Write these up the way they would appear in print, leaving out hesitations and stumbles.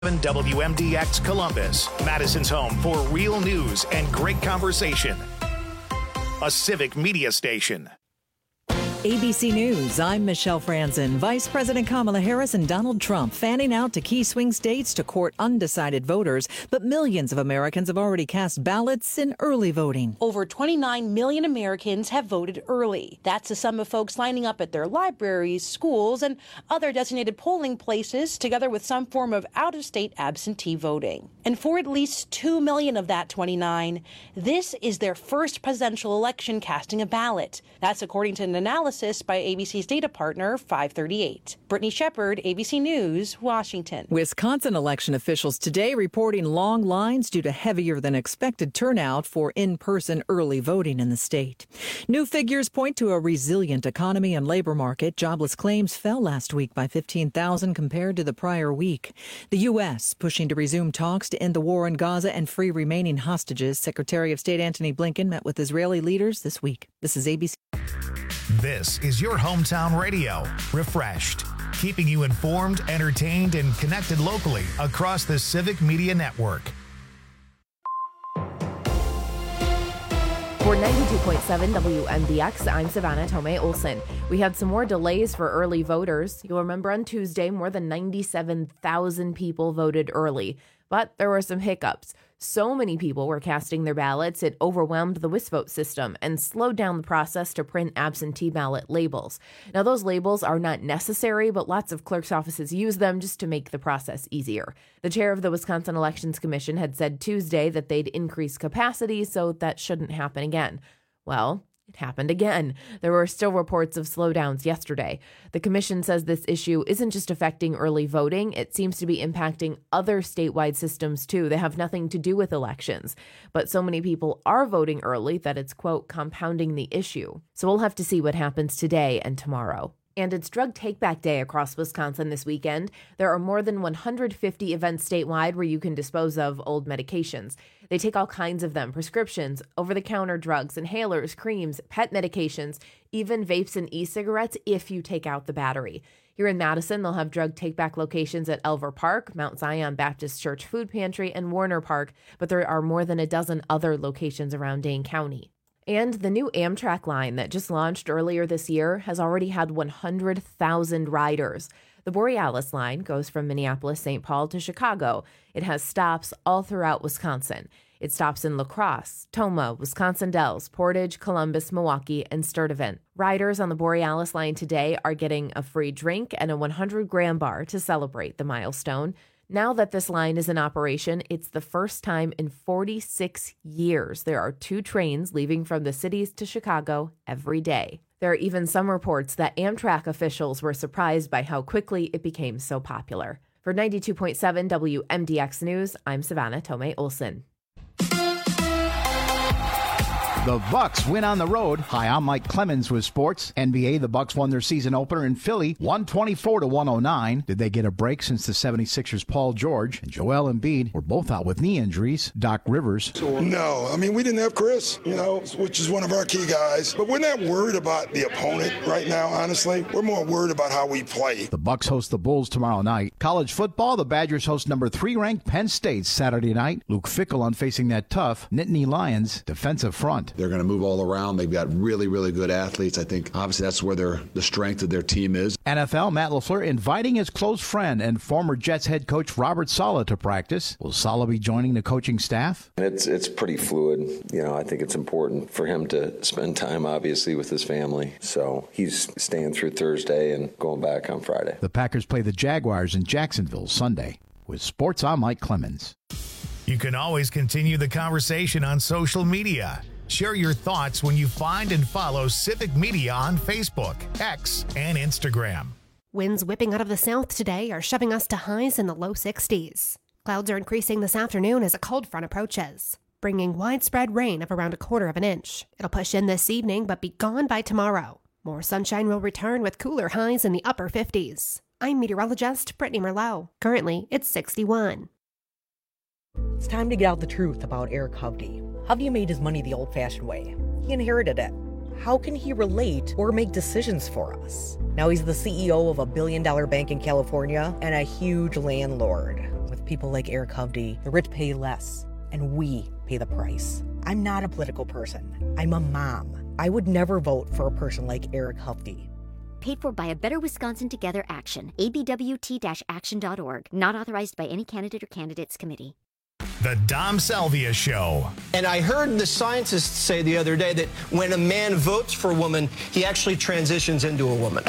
WMDX Columbus, Madison's home for real news and great conversation. A civic media station. ABC News, I'm Michelle Franzen. Vice President Kamala Harris and Donald Trump fanning out to key swing states to court undecided voters, but millions of Americans have already cast ballots in early voting. Over 29 million Americans have voted early. That's the sum of folks lining up at their libraries, schools, and other designated polling places, together with some form of out-of-state absentee voting. And for at least 2 million of that 29, this is their first presidential election casting a ballot. That's according to an analysis by ABC's data partner, 538. Brittany Shepard, ABC News, Washington. Wisconsin election officials today reporting long lines due to heavier than expected turnout for in-person early voting in the state. New figures point to a resilient economy and labor market. Jobless claims fell last week by 15,000 compared to the prior week. The U.S. pushing to resume talks to end the war in Gaza and free remaining hostages. Secretary of State Antony Blinken met with Israeli leaders this week. This is ABC. This is your hometown radio, Refreshed, keeping you informed, entertained, and connected locally across the Civic Media Network. For 92.7 WMDX, I'm Savannah Tomei Olson. We had some more delays for early voters. You'll remember on Tuesday, more than 97,000 people voted early, but there were some hiccups. So many people were casting their ballots, it overwhelmed the WisVote system and slowed down the process to print absentee ballot labels. Now, those labels are not necessary, but lots of clerk's offices use them just to make the process easier. The chair of the Wisconsin Elections Commission had said Tuesday that they'd increase capacity, so that shouldn't happen again. Well, it happened again. There were still reports of slowdowns yesterday. The commission says this issue isn't just affecting early voting. It seems to be impacting other statewide systems, too. They have nothing to do with elections. But so many people are voting early that it's, quote, compounding the issue. So we'll have to see what happens today and tomorrow. And it's Drug Take-Back Day across Wisconsin this weekend. There are more than 150 events statewide where you can dispose of old medications. They take all kinds of them: prescriptions, over-the-counter drugs, inhalers, creams, pet medications, even vapes and e-cigarettes if you take out the battery. Here in Madison, they'll have drug take-back locations at Elver Park, Mount Zion Baptist Church Food Pantry, and Warner Park, but there are more than a dozen other locations around Dane County. And the new Amtrak line that just launched earlier this year has already had 100,000 riders. The Borealis line goes from Minneapolis-St. Paul to Chicago. It has stops all throughout Wisconsin. It stops in La Crosse, Tomah, Wisconsin Dells, Portage, Columbus, Milwaukee, and Sturtevant. Riders on the Borealis line today are getting a free drink and a 100-gram bar to celebrate the milestone. Now that this line is in operation, it's the first time in 46 years there are 2 trains leaving from the cities to Chicago every day. There are even some reports that Amtrak officials were surprised by how quickly it became so popular. For 92.7 WMDX News, I'm Savannah Tomei Olson. The Bucks win on the road. Hi, I'm Mike Clemens with sports. NBA, the Bucks won their season opener in Philly, 124-109. Did they get a break since the 76ers' Paul George and Joel Embiid were both out with knee injuries? Doc Rivers. No, I mean, we didn't have Chris, which is one of our key guys. But we're not worried about the opponent right now, honestly. We're more worried about how we play. The Bucks host the Bulls tomorrow night. College football, the Badgers host number 3 ranked Penn State Saturday night. Luke Fickell on facing that tough Nittany Lions defensive front. They're going to move all around. They've got really, really good athletes. I think, obviously, that's where the strength of their team is. NFL, Matt LaFleur inviting his close friend and former Jets head coach Robert Saleh to practice. Will Saleh be joining the coaching staff? It's pretty fluid. I think it's important for him to spend time, obviously, with his family. So he's staying through Thursday and going back on Friday. The Packers play the Jaguars in Jacksonville Sunday. With sports, I'm Mike Clemens. You can always continue the conversation on social media. Share your thoughts when you find and follow Civic Media on Facebook, X, and Instagram. Winds whipping out of the south today are shoving us to highs in the low 60s. Clouds are increasing this afternoon as a cold front approaches, bringing widespread rain of around 1/4 inch. It'll push in this evening but be gone by tomorrow. More sunshine will return with cooler highs in the upper 50s. I'm meteorologist Brittany Merlot. Currently, it's 61. It's time to get out the truth about Eric Hovde. Hovde made his money the old-fashioned way. He inherited it. How can he relate or make decisions for us? Now he's the CEO of a billion-dollar bank in California and a huge landlord. With people like Eric Hovde, the rich pay less, and we pay the price. I'm not a political person. I'm a mom. I would never vote for a person like Eric Hovde. Paid for by a Better Wisconsin Together Action. abwt-action.org. Not authorized by any candidate or candidates committee. The Dom Salvia Show. And I heard the scientists say the other day that when a man votes for a woman, he actually transitions into a woman.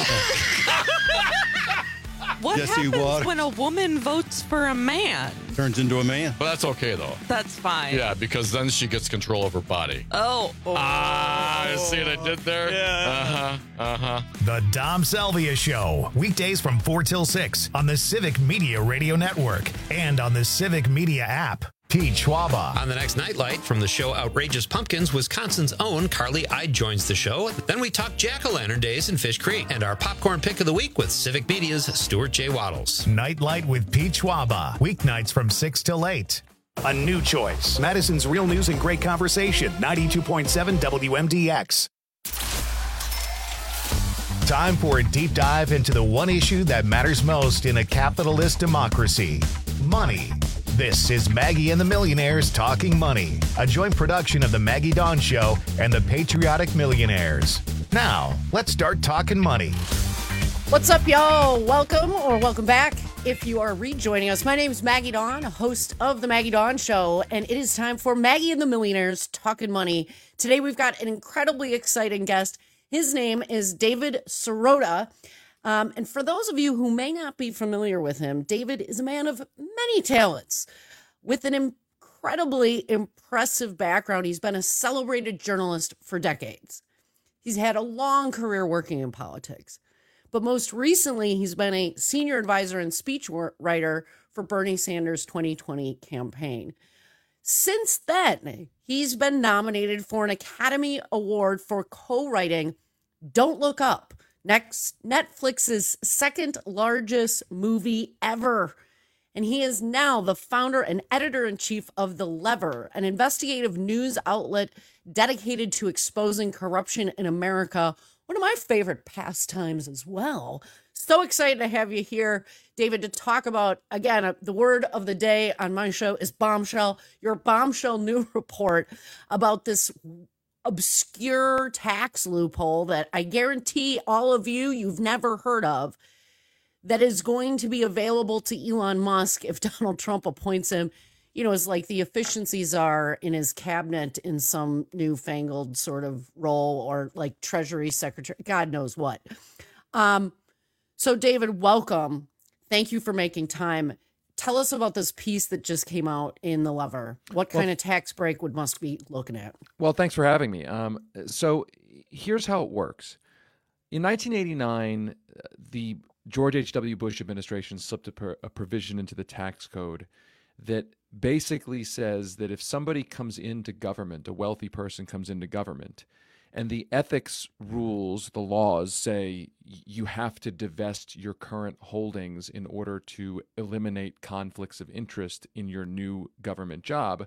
What happens when a woman votes for a man? Turns into a man. But that's okay, though. That's fine. Yeah, because then she gets control of her body. Oh. See what I did there? Yeah. The Dom Salvia Show. Weekdays from 4 till 6 on the Civic Media Radio Network and on the Civic Media app. Pete Schwaba. On the next Nightlight from the show Outrageous Pumpkins, Wisconsin's own Carly Ide joins the show. Then we talk Jack-o'-lantern days in Fish Creek and our popcorn pick of the week with Civic Media's Stuart J. Waddles. Nightlight with Pete Schwaba. Weeknights from 6 till 8. A new choice. Madison's Real News and Great Conversation. 92.7 WMDX. Time for a deep dive into the one issue that matters most in a capitalist democracy. Money. This is Maggie and the Millionaires Talking Money, a joint production of The Maggie Dawn Show and The Patriotic Millionaires. Now, let's start talking money. What's up, y'all? Welcome or welcome back if you are rejoining us. My name is Maggie Dawn, host of The Maggie Dawn Show, and it is time for Maggie and the Millionaires Talking Money. Today, we've got an incredibly exciting guest. His name is David Sirota. And for those of you who may not be familiar with him, David is a man of many talents with an incredibly impressive background. He's been a celebrated journalist for decades. He's had a long career working in politics, but most recently, he's been a senior advisor and speech writer for Bernie Sanders' 2020 campaign. Since then, he's been nominated for an Academy Award for co-writing Don't Look Up, Netflix's second largest movie ever. And he is now the founder and editor-in-chief of The Lever, an investigative news outlet dedicated to exposing corruption in America. One of my favorite pastimes as well. So excited to have you here, David, to talk about, again, the word of the day on my show is bombshell. Your bombshell new report about this obscure tax loophole that I guarantee all of you've never heard of, that is going to be available to Elon Musk if Donald Trump appoints him, as like the efficiencies are in his cabinet in some newfangled sort of role, or like Treasury Secretary, God knows what. So David, welcome. Thank you for making time. Tell us about this piece that just came out in The Lever. What kind of tax break would Musk be looking at? Well, thanks for having me. So here's how it works. In 1989, the George H.W. Bush administration slipped a provision into the tax code that basically says that if somebody comes into government, a wealthy person comes into government, and the ethics rules, the laws say you have to divest your current holdings in order to eliminate conflicts of interest in your new government job,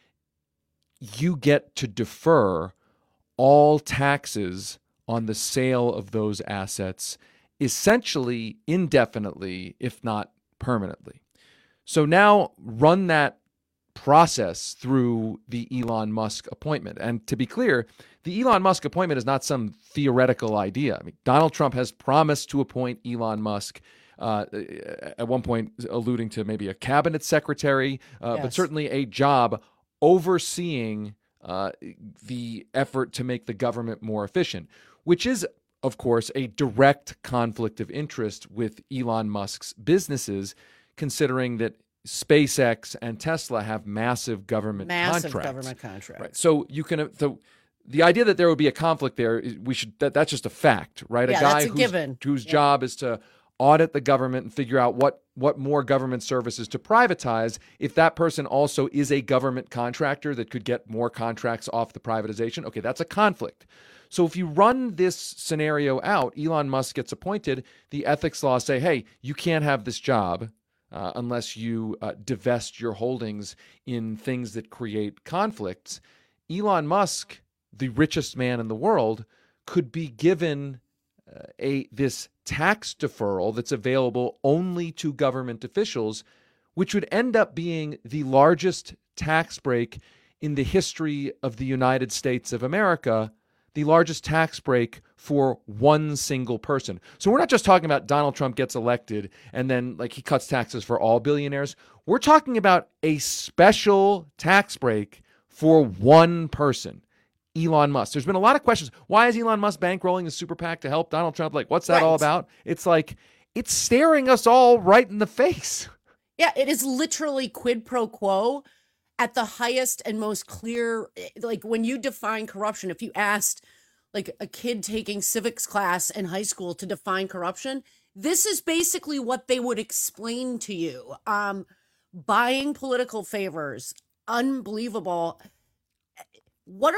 you get to defer all taxes on the sale of those assets essentially indefinitely, if not permanently. So now run that process through the Elon Musk appointment. And to be clear, the Elon Musk appointment is not some theoretical idea. I mean, Donald Trump has promised to appoint Elon Musk, at one point alluding to maybe a cabinet secretary, but certainly a job overseeing the effort to make the government more efficient, which is, of course, a direct conflict of interest with Elon Musk's businesses, considering that SpaceX and Tesla have massive government contracts. Right. So you can. So the idea that there would be a conflict there, that's just a fact, right? Yeah, a guy that's a given. Whose job is to audit the government and figure out what more government services to privatize. If that person also is a government contractor that could get more contracts off the privatization, okay, that's a conflict. So if you run this scenario out, Elon Musk gets appointed, the ethics laws say, hey, you can't have this job unless you divest your holdings in things that create conflicts. Elon Musk, the richest man in the world, could be given this tax deferral that's available only to government officials, which would end up being the largest tax break in the history of the United States of America, the largest tax break for one single person. So we're not just talking about Donald Trump gets elected and then like he cuts taxes for all billionaires. We're talking about a special tax break for one person, Elon Musk. There's been a lot of questions. Why is Elon Musk bankrolling the super PAC to help Donald Trump? Like, what's that all about? It's like, it's staring us all right in the face. Yeah, it is literally quid pro quo at the highest and most clear. Like when you define corruption, if you asked like a kid taking civics class in high school to define corruption, this is basically what they would explain to you. Buying political favors, unbelievable. What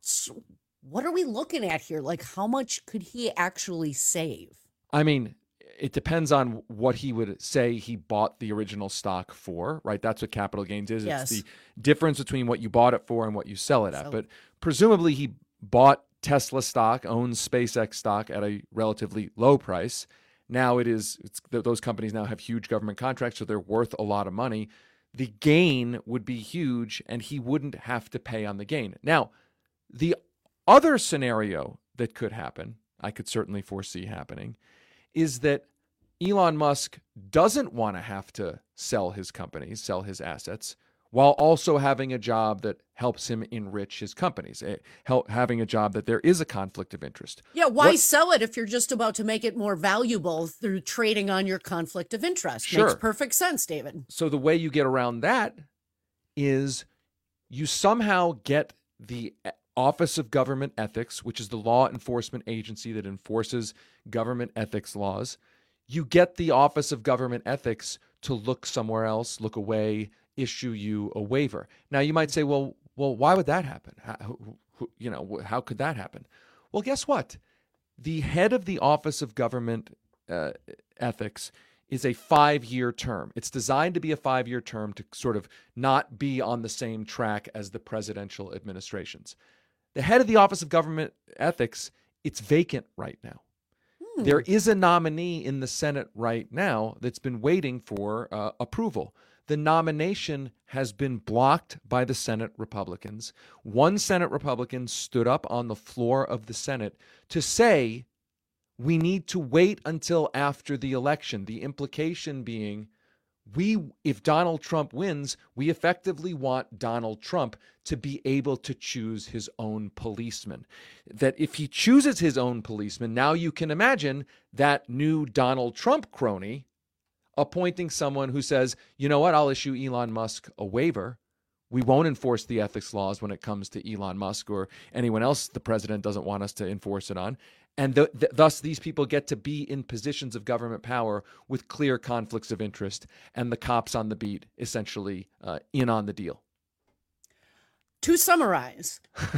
are we looking at here? Like, how much could he actually save? I mean, it depends on what he would say he bought the original stock for, right? That's what capital gains is. Yes. It's the difference between what you bought it for and what you sell it at. But presumably he bought Tesla stock, owns SpaceX stock at a relatively low price. Now those companies now have huge government contracts, so they're worth a lot of money. The gain would be huge, and he wouldn't have to pay on the gain. Now, the other scenario that could happen, I could certainly foresee happening, is that Elon Musk doesn't want to have to sell his companies, sell his assets, while also having a job that helps him enrich his companies, having a job that there is a conflict of interest. Yeah, why sell it if you're just about to make it more valuable through trading on your conflict of interest? Sure. Makes perfect sense, David. So the way you get around that is you somehow get the Office of Government Ethics, which is the law enforcement agency that enforces government ethics laws. You get the Office of Government Ethics to look somewhere else, look away, issue you a waiver. Now you might say, well, why would that happen? How could that happen? Well, guess what? The head of the Office of Government Ethics is a 5-year term. It's designed to be a 5-year term to sort of not be on the same track as the presidential administrations. The head of the Office of Government Ethics, it's vacant right now. There is a nominee in the Senate right now that's been waiting for approval. The nomination has been blocked by the Senate Republicans. One Senate Republican stood up on the floor of the Senate to say, we need to wait until after the election. The implication being, if Donald Trump wins, we effectively want Donald Trump to be able to choose his own policeman. That if he chooses his own policeman, now you can imagine that new Donald Trump crony appointing someone who says, you know what, I'll issue Elon Musk a waiver. We won't enforce the ethics laws when it comes to Elon Musk or anyone else the president doesn't want us to enforce it on. And thus these people get to be in positions of government power with clear conflicts of interest, and the cops on the beat essentially in on the deal. To summarize,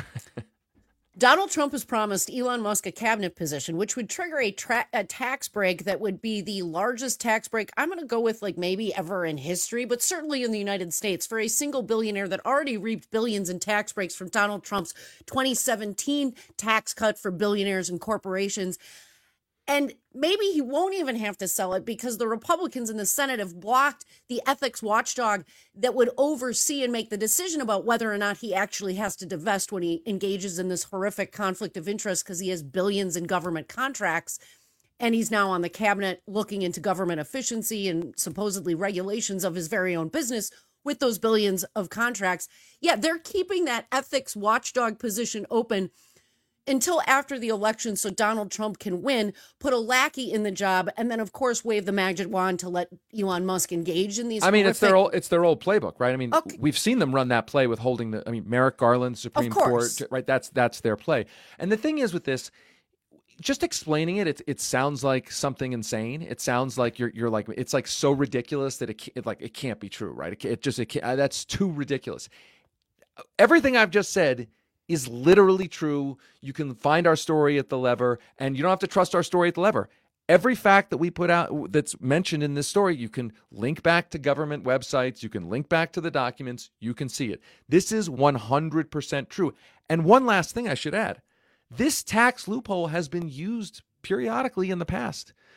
Donald Trump has promised Elon Musk a cabinet position, which would trigger a tax break that would be the largest tax break, I'm going to go with like maybe ever in history, but certainly in the United States, for a single billionaire that already reaped billions in tax breaks from Donald Trump's 2017 tax cut for billionaires and corporations. And maybe he won't even have to sell it because the Republicans in the Senate have blocked the ethics watchdog that would oversee and make the decision about whether or not he actually has to divest when he engages in this horrific conflict of interest because he has billions in government contracts. And he's now on the cabinet looking into government efficiency and supposedly regulations of his very own business with those billions of contracts. Yeah, they're keeping that ethics watchdog position open until after the election so Donald Trump can win, put a lackey in the job, and then, of course, wave the magic wand to let Elon Musk engage in these. I mean, it's their old playbook, right? I mean, We've seen them run that play with holding Merrick Garland, Supreme Court, right? That's their play. And the thing is with this, just explaining it sounds like something insane. It sounds like you're like, it's like so ridiculous that it can't be true, right? That's too ridiculous. Everything I've just said is literally true. You can find our story at The Lever, and you don't have to trust our story at The Lever. Every fact that we put out that's mentioned in this story, you can link back to government websites. You can link back to the documents. You can see it. This is 100% true. And one last thing I should add. This tax loophole has been used periodically in the past.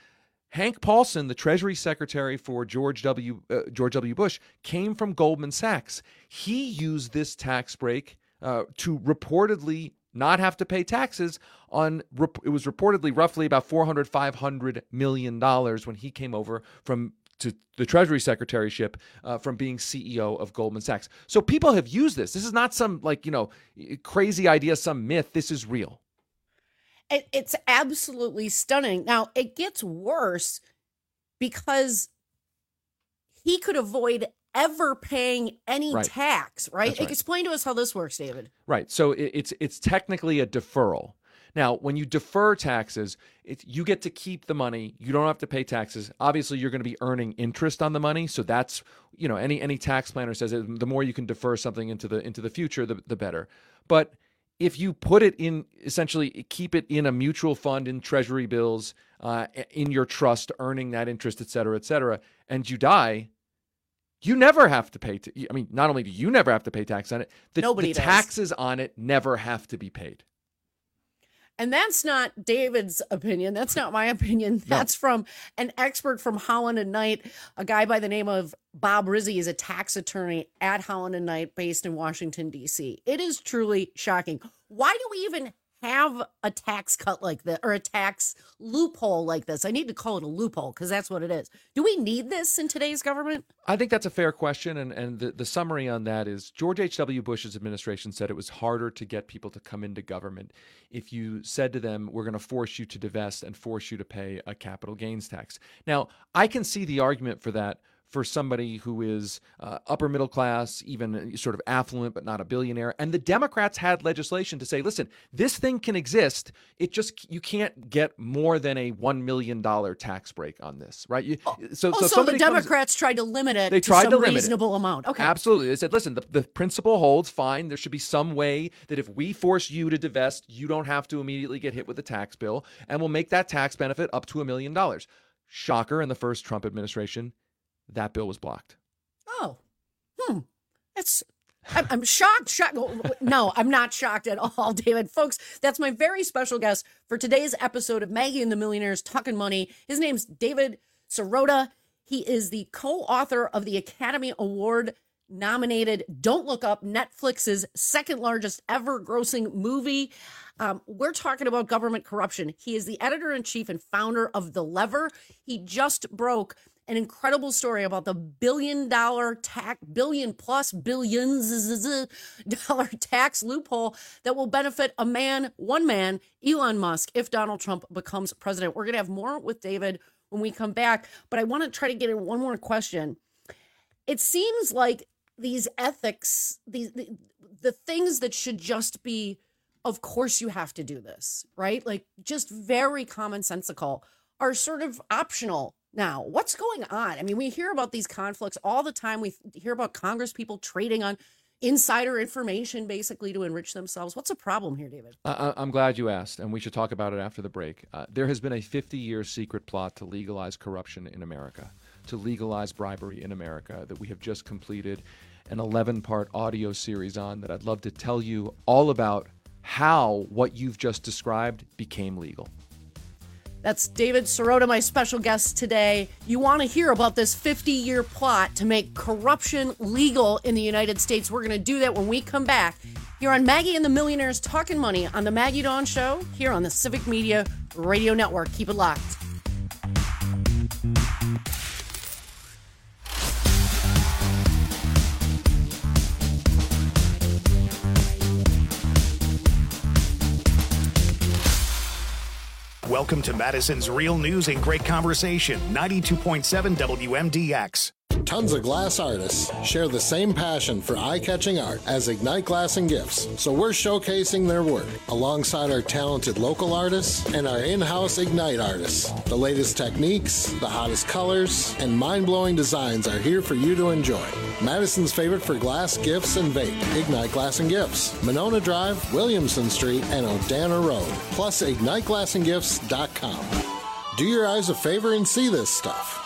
Hank Paulson, the Treasury Secretary for George W. Bush, came from Goldman Sachs. He used this tax break to reportedly not have to pay taxes on, it was reportedly roughly about $500 million when he came over to the Treasury Secretaryship from being CEO of Goldman Sachs. So people have used this. This is not some crazy idea, some myth. This is real. It's absolutely stunning. Now, it gets worse because he could avoid ever paying any tax, right? Explain to us how this works, David. Right. So it's technically a deferral. Now, when you defer taxes, you get to keep the money. You don't have to pay taxes. Obviously, you're going to be earning interest on the money. So that's, any tax planner says the more you can defer something into the future, the better. But if you put it in, essentially keep it in a mutual fund, in treasury bills, in your trust, earning that interest, et cetera, and you die, you never have to pay. Not only do you never have to pay tax on it, the taxes on it never have to be paid. And that's not David's opinion. That's not my opinion. That's from an expert from Holland and Knight, a guy by the name of Bob Rizzi is a tax attorney at Holland and Knight based in Washington, D.C. It is truly shocking. Why do we even have a tax cut like this or a tax loophole like this? I need to call it a loophole because that's what it is. Do we need this in today's government? I think that's a fair question. And the summary on that is George H.W. Bush's administration said it was harder to get people to come into government if you said to them, we're going to force you to divest and force you to pay a capital gains tax. Now, I can see the argument for that for somebody who is upper middle class, even sort of affluent, but not a billionaire. And the Democrats had legislation to say, listen, this thing can exist. You can't get more than a $1 million tax break on this, right? So the Democrats tried to limit it to some reasonable amount. Okay. Absolutely. They said, listen, the principle holds fine. There should be some way that if we force you to divest, you don't have to immediately get hit with a tax bill, and we'll make that tax benefit up to $1 million. Shocker, in the first Trump administration, that bill was blocked. Oh, I'm shocked. No, I'm not shocked at all, David. Folks, that's my very special guest for today's episode of Maggie and the Millionaires Talking Money. His name's David Sirota. He is the co-author of the Academy Award nominated Don't Look Up, Netflix's second largest ever grossing movie. We're talking about government corruption. He is the editor-in-chief and founder of The Lever. He just broke an incredible story about the billions dollar tax loophole that will benefit one man, Elon Musk, if Donald Trump becomes president. We're going to have more with David when we come back, but I want to try to get in one more question. It seems like these ethics, the things that should just be, of course you have to do this, right? Like just very commonsensical are sort of optional now. What's going on? I mean, we hear about these conflicts all the time. We hear about Congress people trading on insider information basically to enrich themselves. What's the problem here, David? I'm glad you asked, and we should talk about it after the break. There has been a 50-year secret plot to legalize corruption in America, to legalize bribery in America, that we have just completed an 11-part audio series on that I'd love to tell you all about how what you've just described became legal. That's David Sirota, my special guest today. You want to hear about this 50-year plot to make corruption legal in the United States. We're going to do that when we come back here on Maggie and the Millionaires Talking Money on the Maggie Dawn Show here on the Civic Media Radio Network. Keep it locked. Welcome to Madison's Real News and Great Conversation, 92.7 WMDX. Tons of glass artists share the same passion for eye-catching art as Ignite Glass and Gifts, so we're showcasing their work alongside our talented local artists and our in-house Ignite artists. The latest techniques, the hottest colors, and mind-blowing designs are here for you to enjoy. Madison's favorite for glass, gifts, and vape, Ignite Glass and Gifts, Monona Drive, Williamson Street, and O'Dana Road, plus IgniteGlassandGifts.com. Do your eyes a favor and see this stuff.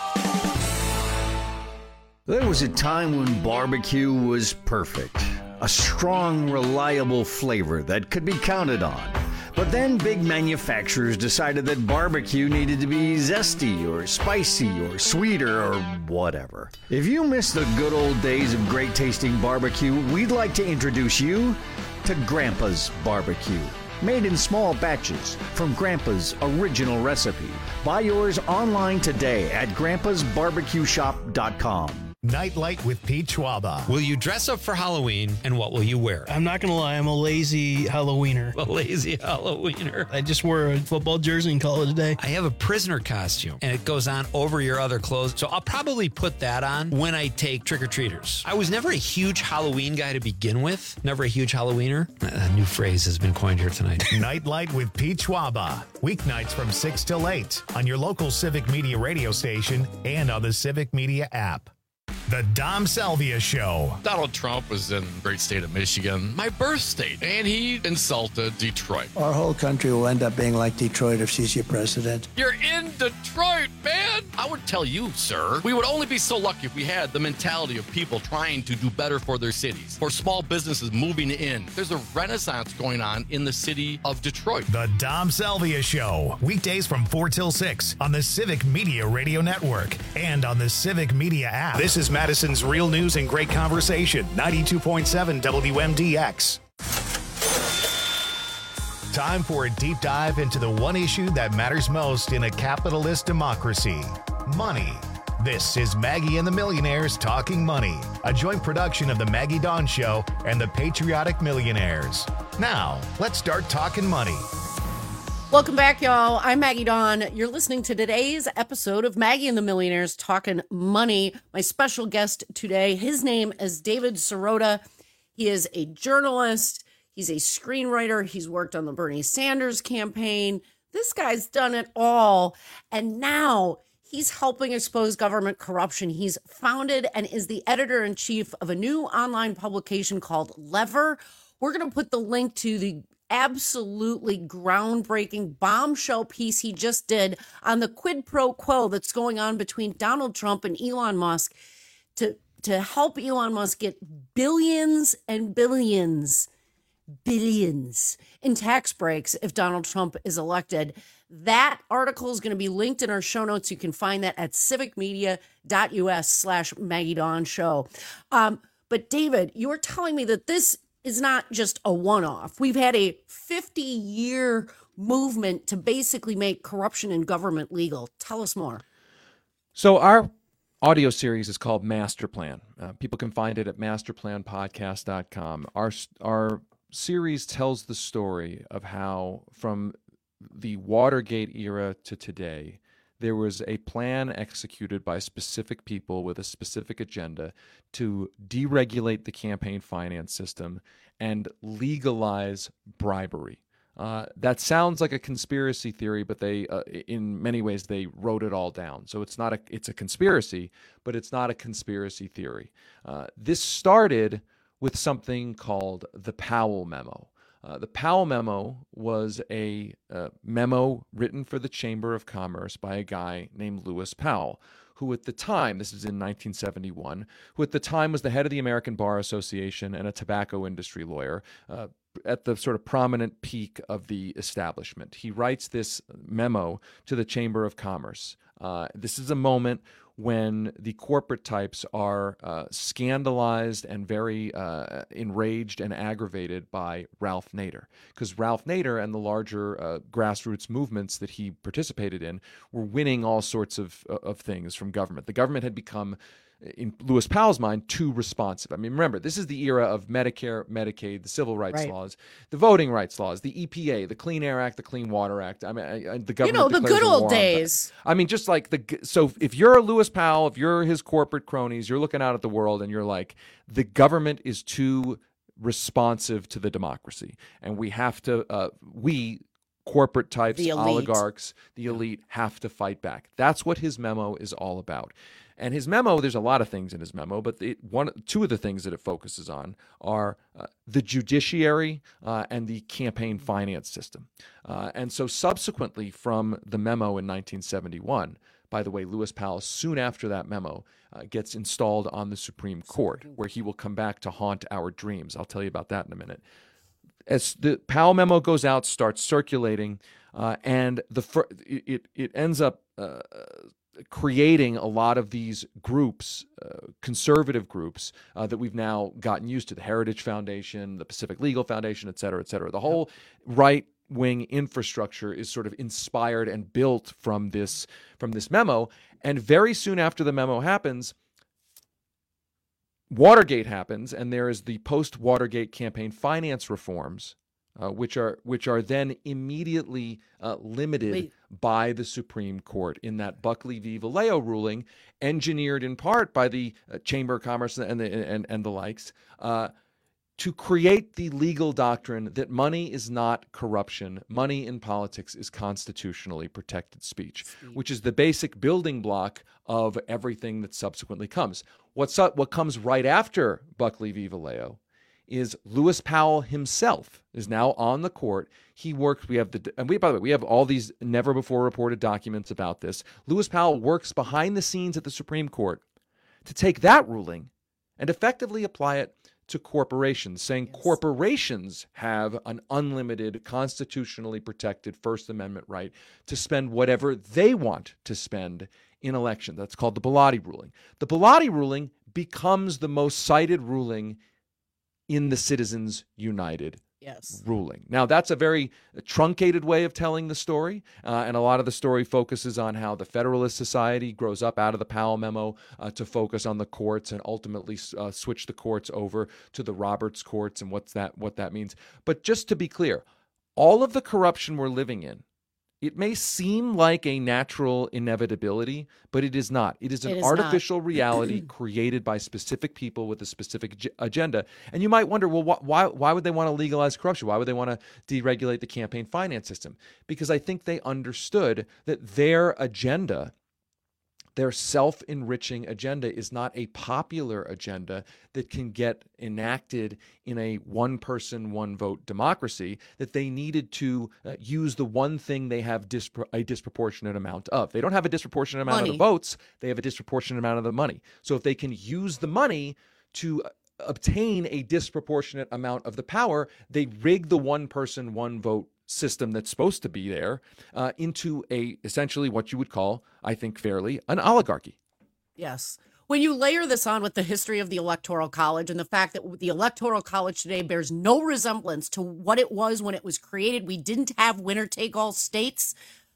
There was a time when barbecue was perfect. A strong, reliable flavor that could be counted on. But then big manufacturers decided that barbecue needed to be zesty or spicy or sweeter or whatever. If you miss the good old days of great tasting barbecue, we'd like to introduce you to Grandpa's Barbecue. Made in small batches from Grandpa's original recipe. Buy yours online today at grandpasbarbecueshop.com. Nightlight with Pete Schwaba. Will you dress up for Halloween, and what will you wear? I'm not going to lie, I'm a lazy Halloweener. A lazy Halloweener. I just wear a football jersey and call it a day. I have a prisoner costume, and it goes on over your other clothes, so I'll probably put that on when I take trick-or-treaters. I was never a huge Halloween guy to begin with. Never a huge Halloweener. A new phrase has been coined here tonight. Nightlight with Pete Schwaba. Weeknights from 6 till 8 on your local Civic Media radio station and on the Civic Media app. The Dom Salvia Show. Donald Trump was in the great state of Michigan, my birth state, and he insulted Detroit. Our whole country will end up being like Detroit if she's your president. You're in Detroit, man! I would tell you, sir, we would only be so lucky if we had the mentality of people trying to do better for their cities, for small businesses moving in. There's a renaissance going on in the city of Detroit. The Dom Salvia Show. Weekdays from 4 till 6 on the Civic Media Radio Network and on the Civic Media app. This is Madison's real news and great conversation. 92.7 WMDX. Time for a deep dive into the one issue that matters most in a capitalist democracy: money. This is Maggie and the Millionaires Talking Money, a joint production of the Maggie Dawn Show and the Patriotic Millionaires. Now, let's start talking money. Welcome back, y'all. I'm Maggie Dawn. You're listening to today's episode of Maggie and the Millionaires Talking Money. My special guest today, his name is David Sirota. He is a journalist. He's a screenwriter. He's worked on the Bernie Sanders campaign. This guy's done it all. And now he's helping expose government corruption. He's founded and is the editor-in-chief of a new online publication called Lever. We're going to put the link to the absolutely groundbreaking bombshell piece he just did on the quid pro quo that's going on between Donald Trump and Elon Musk to help Elon Musk get billions and billions in tax breaks if Donald Trump is elected. That article is going to be linked in our show notes. You can find that at civicmedia.us/Maggie Dawn Show. But David, you were telling me that this is not just a one-off. We've had a 50-year movement to basically make corruption in government legal. Tell us more. So our audio series is called Master Plan. People can find it at masterplanpodcast.com. Our series tells the story of how, from the Watergate era to today, there was a plan executed by specific people with a specific agenda to deregulate the campaign finance system and legalize bribery. That sounds like a conspiracy theory, but they, in many ways, they wrote it all down. So it's a conspiracy, but it's not a conspiracy theory. This started with something called the Powell Memo. The Powell Memo was a memo written for the Chamber of Commerce by a guy named Lewis Powell, who at the time, this is in 1971, who at the time was the head of the American Bar Association and a tobacco industry lawyer at the sort of prominent peak of the establishment. He writes this memo to the Chamber of Commerce. This is a moment when the corporate types are scandalized and very enraged and aggravated by Ralph Nader. Because Ralph Nader and the larger grassroots movements that he participated in were winning all sorts of things from government. The government had become, in Lewis Powell's mind, too responsive. I mean, remember, this is the era of Medicare, Medicaid, the civil rights laws, the voting rights laws, the EPA, the Clean Air Act, the Clean Water Act. I mean, the government, the good old days. I mean, just like so if you're Lewis Powell, if you're his corporate cronies, you're looking out at the world and you're like, the government is too responsive to the democracy, and we have to, corporate types, oligarchs, the elite have to fight back. That's what his memo is all about. And his memo, there's a lot of things in his memo, but two of the things that it focuses on are the judiciary and the campaign finance system. And so subsequently from the memo in 1971, by the way, Lewis Powell, soon after that memo, gets installed on the Supreme Court, where he will come back to haunt our dreams. I'll tell you about that in a minute. as the Powell memo goes out, starts circulating, and it ends up creating a lot of these groups, conservative groups, that we've now gotten used to, the Heritage Foundation, the Pacific Legal Foundation, et cetera, et cetera. The whole right-wing infrastructure is sort of inspired and built from this memo. And very soon after the memo happens, Watergate happens, and there is the post-Watergate campaign finance reforms, which are then immediately limited by the Supreme Court in that Buckley v. Vallejo ruling, engineered in part by the Chamber of Commerce and the likes, to create the legal doctrine that money is not corruption. Money in politics is constitutionally protected speech, which is the basic building block of everything that subsequently comes. What comes right after Buckley v. Vallejo is Lewis Powell himself is now on the court. He works. By the way, we have all these never before reported documents about this. Lewis Powell works behind the scenes at the Supreme Court to take that ruling and effectively apply it to corporations, saying corporations have an unlimited, constitutionally protected First Amendment right to spend whatever they want to spend in elections. That's called the Bellotti ruling. The Bellotti ruling becomes the most cited ruling in the Citizens United ruling. Now, that's a very truncated way of telling the story, and a lot of the story focuses on how the Federalist Society grows up out of the Powell memo to focus on the courts and ultimately switch the courts over to the Roberts courts and what that means. But just to be clear, all of the corruption we're living in, it may seem like a natural inevitability, but it is not. It is an artificial reality created by specific people with a specific agenda. And you might wonder, well, why would they want to legalize corruption? Why would they want to deregulate the campaign finance system? Because I think they understood that their agenda, their self-enriching agenda, is not a popular agenda that can get enacted in a one-person, one-vote democracy, that they needed to use the one thing they have a disproportionate amount of. They don't have a disproportionate amount of the votes. They have a disproportionate amount of the money. So if they can use the money to obtain a disproportionate amount of the power, they rig the one-person, one-vote system that's supposed to be there into essentially what you would call, I think fairly, an oligarchy. Yes. When you layer this on with the history of the Electoral College and the fact that the Electoral College today bears no resemblance to what it was when it was created, we didn't have winner-take-all states.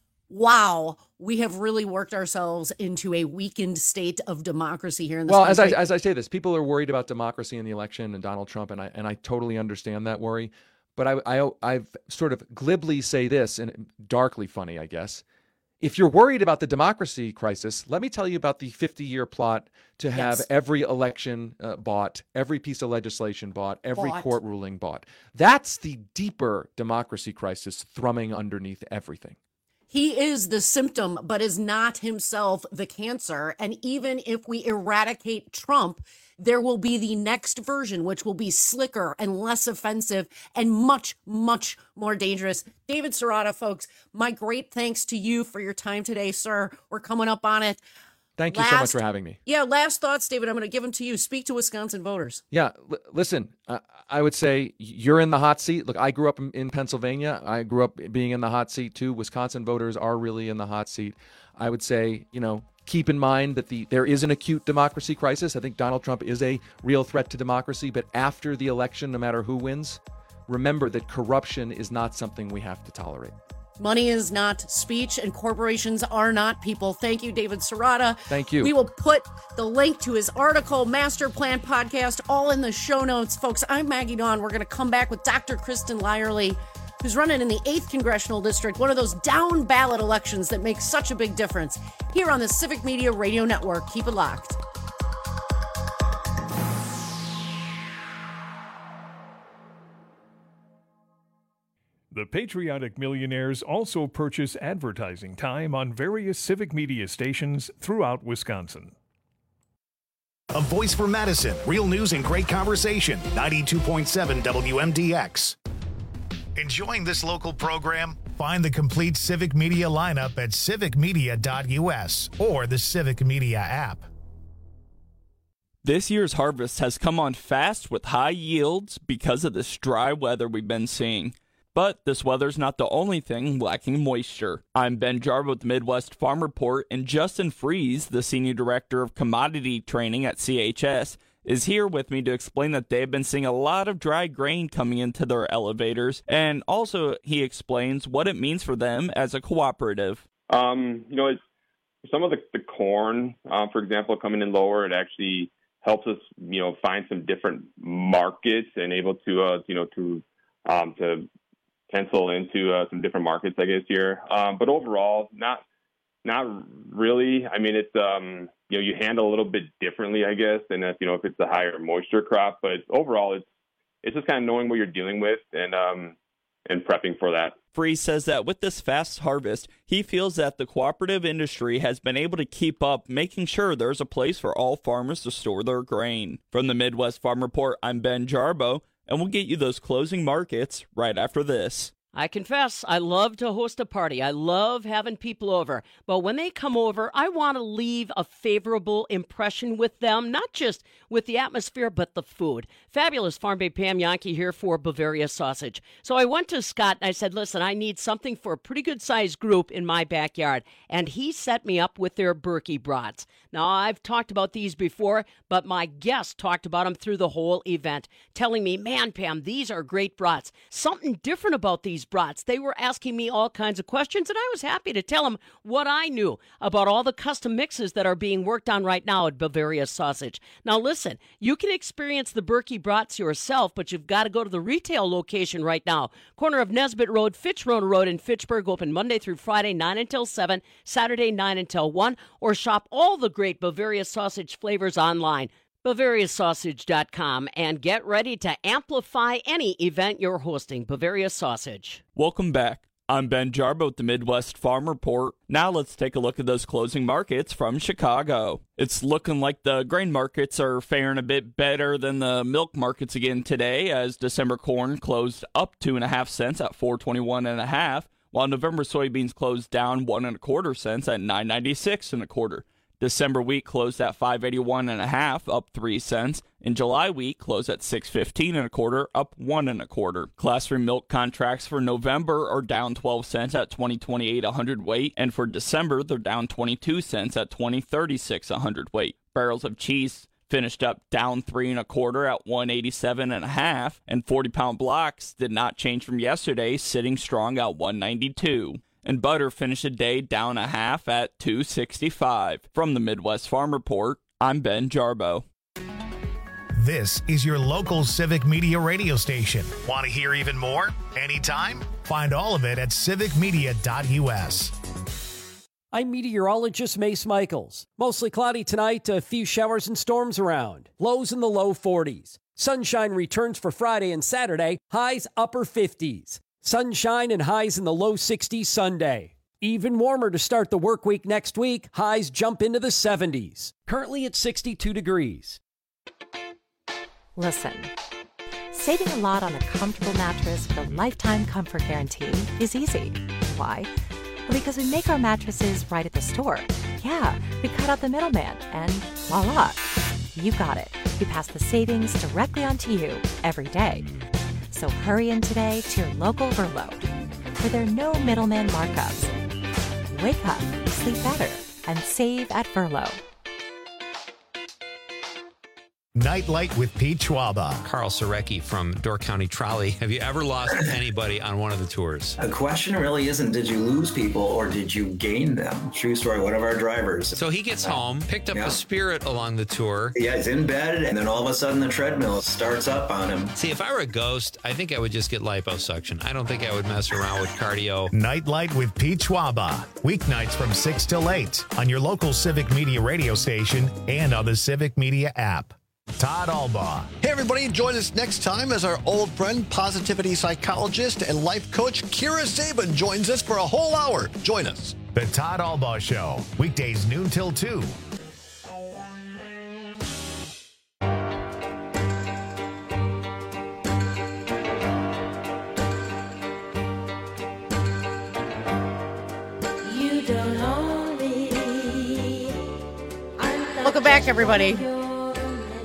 Wow, we have really worked ourselves into a weakened state of democracy here in this country. As I say this, people are worried about democracy in the election and Donald Trump, and I totally understand that worry. But I've sort of glibly say this, and darkly funny, I guess. If you're worried about the democracy crisis, let me tell you about the 50-year plot to have every election bought, every piece of legislation bought, every court ruling bought. That's the deeper democracy crisis thrumming underneath everything. He is the symptom, but is not himself the cancer. And even if we eradicate Trump, there will be the next version, which will be slicker and less offensive and much, much more dangerous. David Serrata, folks, my great thanks to you for your time today, sir. We're coming up on it. Thank you so much for having me. Yeah, last thoughts, David. I'm going to give them to you. Speak to Wisconsin voters. Yeah, listen, I would say you're in the hot seat. Look, I grew up in Pennsylvania. I grew up being in the hot seat, too. Wisconsin voters are really in the hot seat. I would say, keep in mind that there is an acute democracy crisis. I think Donald Trump is a real threat to democracy. But after the election, no matter who wins, remember that corruption is not something we have to tolerate. Money is not speech, and corporations are not people. Thank you, David Serrata. Thank you. We will put the link to his article, Master Plan Podcast, all in the show notes. Folks, I'm Maggie Dawn. We're going to come back with Dr. Kristen Lyerly, who's running in the 8th Congressional District, one of those down-ballot elections that make such a big difference, here on the Civic Media Radio Network. Keep it locked. The Patriotic Millionaires also purchase advertising time on various civic media stations throughout Wisconsin. A voice for Madison. Real news and great conversation. 92.7 WMDX. Enjoying this local program? Find the complete Civic Media lineup at civicmedia.us or the Civic Media app. This year's harvest has come on fast with high yields because of this dry weather we've been seeing. But this weather's not the only thing lacking moisture. I'm Ben Jarbo with the Midwest Farm Report, and Justin Fries, the Senior Director of Commodity Training at CHS, is here with me to explain that they've been seeing a lot of dry grain coming into their elevators, and also he explains what it means for them as a cooperative. It's some of the corn, for example, coming in lower, it actually helps us, find some different markets and able to pencil into some different markets, I guess, here. But overall, not really. I mean, it's, you handle a little bit differently, I guess, than if it's a higher moisture crop. But overall, it's just kind of knowing what you're dealing with and prepping for that. Fries says that with this fast harvest, he feels that the cooperative industry has been able to keep up, making sure there's a place for all farmers to store their grain. From the Midwest Farm Report, I'm Ben Jarbo, and we'll get you those closing markets right after this. I confess, I love to host a party. I love having people over. But when they come over, I want to leave a favorable impression with them, not just with the atmosphere, but the food. Fabulous Farm Babe Pam Yankee here for Bavaria Sausage. So I went to Scott and I said, listen, I need something for a pretty good-sized group in my backyard. And he set me up with their Berkey brats. Now, I've talked about these before, but my guest talked about them through the whole event, telling me, man, Pam, these are great brats. Something different about these brats. They were asking me all kinds of questions, and I was happy to tell them what I knew about all the custom mixes that are being worked on right now at Bavaria Sausage. Now, listen, you can experience the Berkey brats yourself, but you've got to go to the retail location right now. Corner of Nesbitt Road, Fitchrow Road in Fitchburg, open Monday through Friday, 9 until 7, Saturday, 9 until 1, or shop all the great Bavaria Sausage flavors online. BavariaSausage.com, and get ready to amplify any event you're hosting. Bavaria Sausage. Welcome back. I'm Ben Jarbo with the Midwest Farm Report. Now let's take a look at those closing markets from Chicago. It's looking like the grain markets are faring a bit better than the milk markets again today, as December corn closed up 2.5 cents at $4.21.5, while November soybeans closed down 1.25 cents at $9.96.25. December wheat closed at $5.81.5, up 3 cents. In July, wheat closed at $6.15.25, up 1.25. Class 3 milk contracts for November are down 12 cents at $20.28 a hundredweight, and for December, they're down 22 cents at $20.36 a hundredweight. Barrels of cheese finished up down 3.25 at $187.5, and 40-pound blocks did not change from yesterday, sitting strong at $192. And butter finished the day down 0.5 at $2.65. From the Midwest Farm Report, I'm Ben Jarbo. This is your local Civic Media radio station. Want to hear even more? Anytime? Find all of it at civicmedia.us. I'm meteorologist Mace Michaels. Mostly cloudy tonight, a few showers and storms around. Lows in the low 40s. Sunshine returns for Friday and Saturday, highs upper 50s. Sunshine and highs in the low 60s Sunday. Even warmer to start the work week next week. Highs jump into the 70s. Currently at 62 degrees. Listen, saving a lot on a comfortable mattress with a lifetime comfort guarantee is easy. Why? Well, because we make our mattresses right at the store. Yeah, we cut out the middleman and voila, you got it. We pass the savings directly onto you every day. So hurry in today to your local Verlo, where there are no middleman markups. Wake up, sleep better, and save at Verlo. Nightlight with Pete Schwaba. Carl Sorecki from Door County Trolley. Have you ever lost anybody on one of the tours? The question really isn't, did you lose people or did you gain them? True story, one of our drivers. So he gets home, picked up a Spirit along the tour. Yeah, he's in bed, and then all of a sudden the treadmill starts up on him. See, if I were a ghost, I think I would just get liposuction. I don't think I would mess around with cardio. Nightlight with Pete Schwaba. Weeknights from 6 till 8 on your local Civic Media radio station and on the Civic Media app. Todd Albaugh. Hey, everybody. Join us next time as our old friend, positivity psychologist and life coach Kira Sabin joins us for a whole hour. Join us. The Todd Albaugh Show. Weekdays noon till 2. Welcome back, everybody.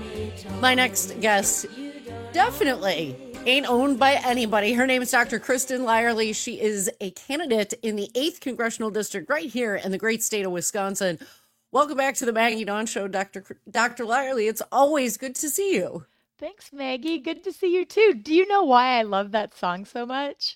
My next guest definitely ain't owned by anybody. Her name is Dr. Kristen Lyerly. She is a candidate in the 8th Congressional District right here in the great state of Wisconsin. Welcome back to the Maggie Dawn Show, Dr. Lyerly. It's always good to see you. Thanks, Maggie. Good to see you, too. Do you know why I love that song so much?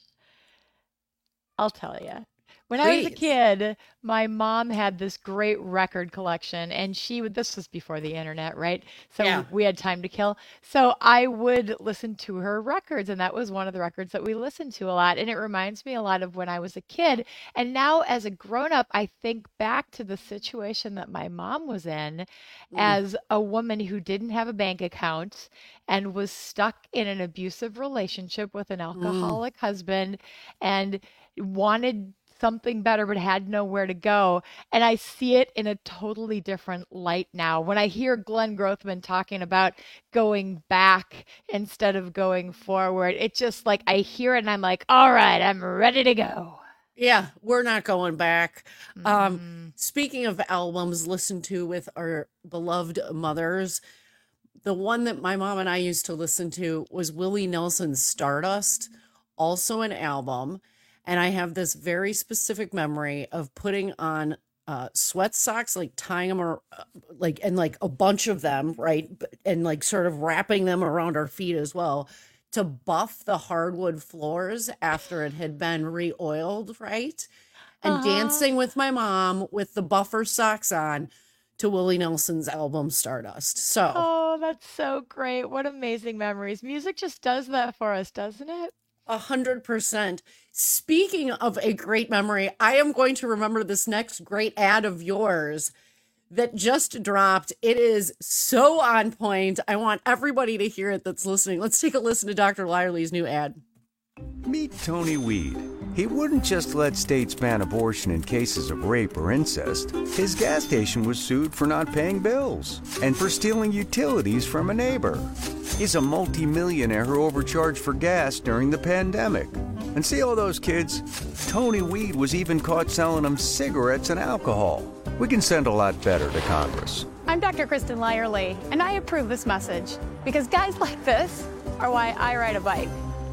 I'll tell you. When I was a kid, my mom had this great record collection, and this was before the internet, right? So we had time to kill. So I would listen to her records, and that was one of the records that we listened to a lot. And it reminds me a lot of when I was a kid. And now as a grown-up, I think back to the situation that my mom was in as a woman who didn't have a bank account and was stuck in an abusive relationship with an alcoholic husband and wanted something better but had nowhere to go. And I see it in a totally different light now. When I hear Glenn Grothman talking about going back instead of going forward, it just like I hear it and I'm like, all right, I'm ready to go. Yeah, we're not going back. Speaking of albums listened to with our beloved mothers, the one that my mom and I used to listen to was Willie Nelson's Stardust, also an album. And I have this very specific memory of putting on sweat socks, like tying them and a bunch of them, right? And like sort of wrapping them around our feet as well to buff the hardwood floors after it had been re-oiled, right? And dancing with my mom with the buffer socks on to Willie Nelson's album Stardust. So, oh, that's so great. What amazing memories. Music just does that for us, doesn't it? 100%. Speaking of a great memory, I am going to remember this next great ad of yours that just dropped. It is so on point. I want everybody to hear it that's listening. Let's take a listen to Dr. Lyerly's new ad. Meet Tony Weed. He wouldn't just let states ban abortion in cases of rape or incest. His gas station was sued for not paying bills and for stealing utilities from a neighbor. He's a multi-millionaire who overcharged for gas during the pandemic. And see all those kids? Tony Weed was even caught selling them cigarettes and alcohol. We can send a lot better to Congress. I'm Dr. Kristen Lyerly, and I approve this message because guys like this are why I ride a bike.